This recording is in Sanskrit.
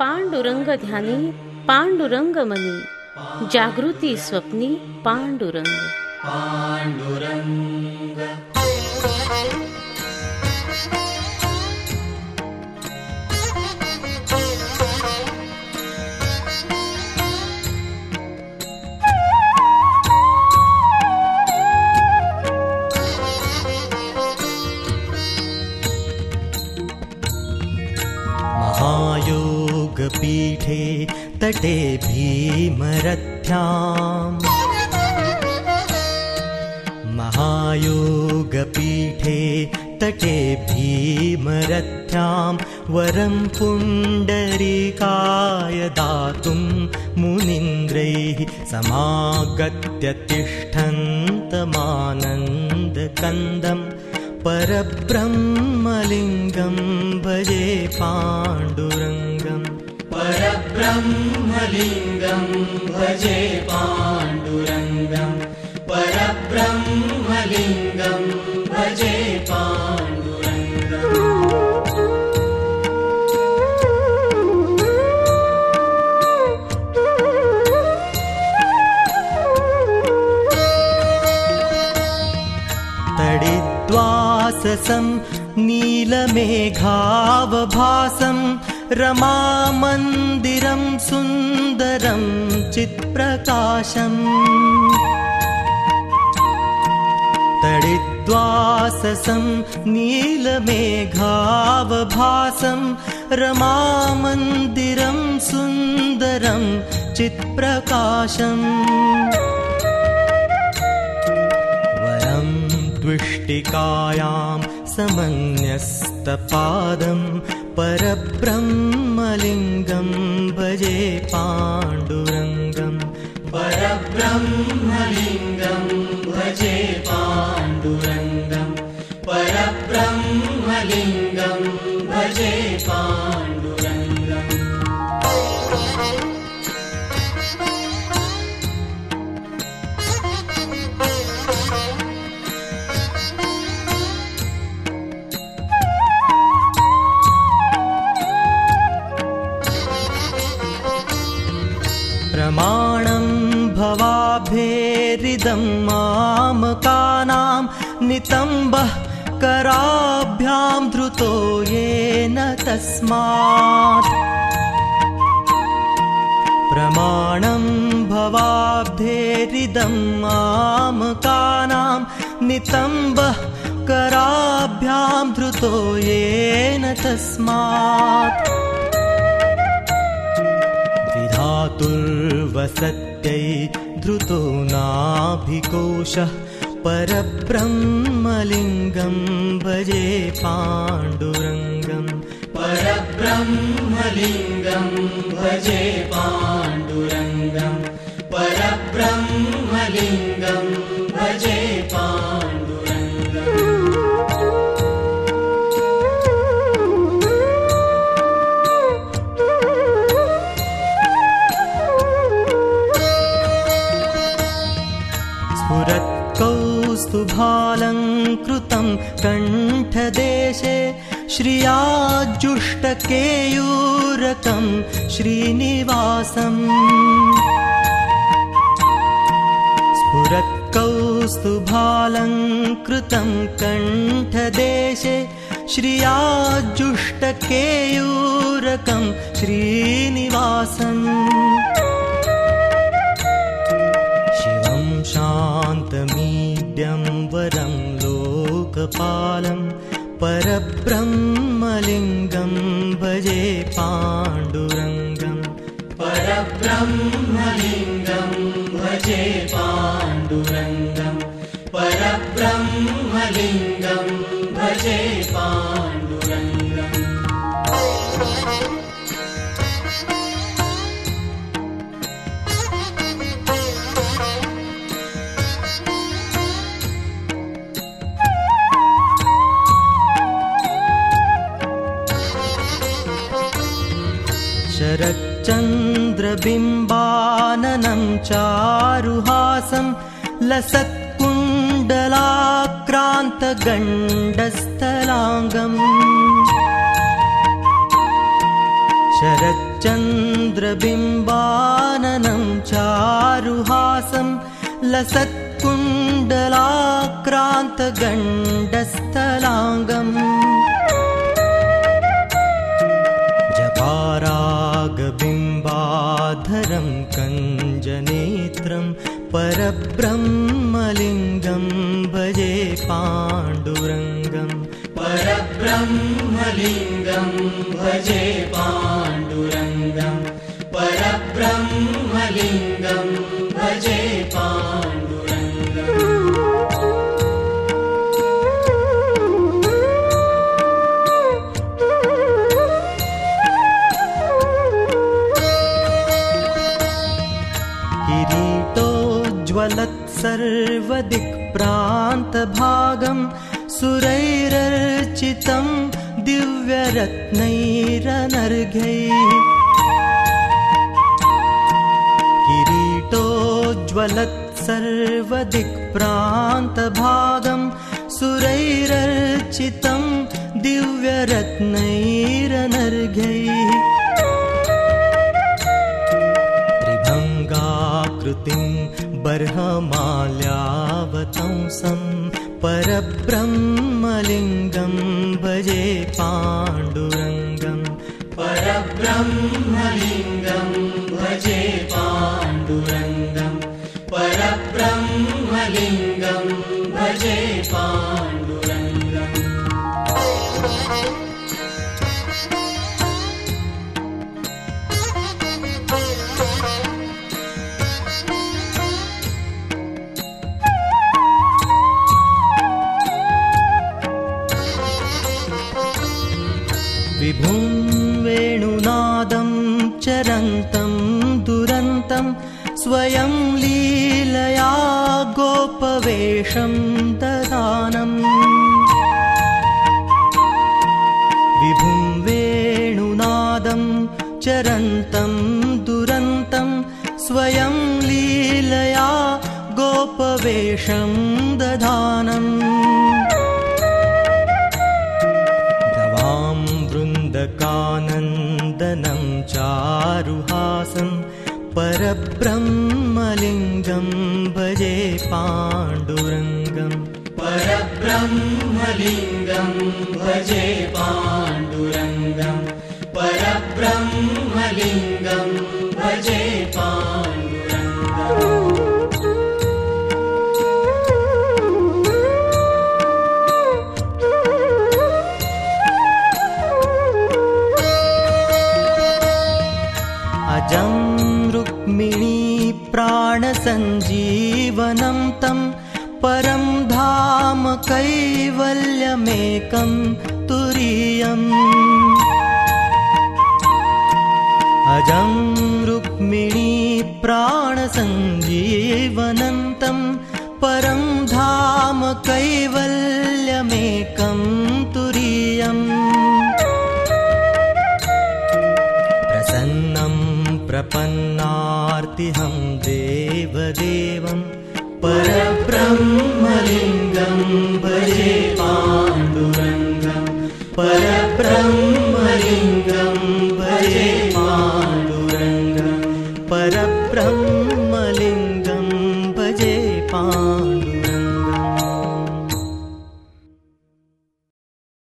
पांडुरंग ध्यानी पांडुरंग मनी, जागृती स्वप्नी पांडुरंग। पांडुरंग महायोगपीठे तटे भीमरथ्याम्, महायोगपीठे तटे भीमरथ्यां वरं पुण्डरीकाय दातुं मुनीन्द्रैः समागत्य तिष्ठन्तमानन्दकन्दं परब्रह्मलिङ्गं भजे पाण्डुरङ्गम्। परब्रह्मलिङ्गं भजे पाण्डुरङ्गम्, परब्रह्मलिङ्गं भजे पाण्डुरङ्गम्। तडिद्वाससं नीलमेघावभासं रमामन्दिरं सुन्दरं चित्प्रकाशम्। तडिद्वाससं नीलमेघावभासं रमामन्दिरं सुन्दरं चित्प्रकाशम्। वरं द्विष्टिकायां समन्यस्तपादं परब्रह्मलिङ्गं भजे पाण्डुरङ्गम्। परब्रह्मलिङ्गं भजे पाण्डुरङ्गम्, परब्रह्मलिङ्गं भजे पाण्डुरङ्गम्। प्रमाणं भवाभेरिदं मामकानां नितम्बः कराभ्यां धृतो येन तस्मात्। प्रमाणं भवाभेरिदं मामकानां नितम्बः कराभ्यां धृतो येन तस्मात्। धातुर्वसत्यै धृतो नाभिकोशः परब्रह्मलिङ्गं भजे पाण्डुरङ्गम्। परब्रह्मलिङ्गं भजे पाण्डुरङ्गम्, परब्रह्मलिङ्गं भजे पाण्डुरङ्गम्। कौस्तुभालङ्कृतं कण्ठदेशे श्रियाजुष्टकेयूरकं श्रीनिवासम्। स्फुरत्कौस्तुभालङ्कृतं कण्ठदेशे श्रियाजुष्टकेयूरकं श्रीनिवासम्। शिवं शान्तमीड्यं वरं लोकपालं परब्रह्मलिङ्गं भजे पाण्डुरङ्गम्। परब्रह्मलिङ्गं भजे पाण्डुरङ्गम्, परब्रह्मलिङ्गं भजे पाण्डुरङ्गम्। शरच्चन्द्रबिम्बाननं चारुहासं लसत्कुण्डलाक्रान्तगण्डस्थलाङ्गम्। शरत् चन्द्रबिम्बाननं चारुहासं लसत्कुण्डलाक्रान्तगण्डस्थलाङ्गम् जपारागबिम्बाधरं कञ्जनेत्रं परब्रह्मलिङ्गं भजे पाण्डुरङ्गम् परब्रह्मलिङ्गं भजे पाण्डुरङ्गं परब्रह्मलिङ्गं भजे पाण्डुरङ्गम् किरीटोज्ज्वलत्सर्वदिक्प्रान्तभागं सुरैरर्चितं दिव्यरत्नैरनर्घ्यैः किरीटोज्ज्वलत्सर्वदिक्प्रान्तभागं सुरैरर्चितं दिव्यरत्नैरनर्घ्यैः त्रिभङ्गाकृतिं बर्हमाल्यावतंसं परब्रह्मलिङ्गं भजे पाण्डुरङ्गम् परब्रह्मलिङ्गं भजे पाण्डुरङ्गं परब्रह्मलिङ्गं भजे पाण्डुरङ्गम् विभुं वेणुनादं चरन्तं दुरन्तं स्वयं लीलया गोपवेशं ददानम् विभुं वेणुनादं चरन्तं दुरन्तं स्वयं लीलया गोपवेशं ददानम् कानन्दनं चारुहासं परब्रह्मलिङ्गं भजे पाण्डुरङ्गम् परब्रह्मलिङ्गं भजे पाण्डुरङ्गं परब्रह्मलिङ्गं भजे पाण्डुरङ्गम् अजं रुक्मिणी प्राणसञ्जीवनं तं परं धाम कैवल्यमेकं तुरीयम् अजं रुक्मिणी प्राणसञ्जीवनं तं परं धाम कैवल्यमेकं तुरीयम् प्रसन्नं प्रपन्नार्तिहं देवदेवं परब्रह्मलिङ्गं भजे पाण्डुरङ्गं परब्रह्मलिङ्गं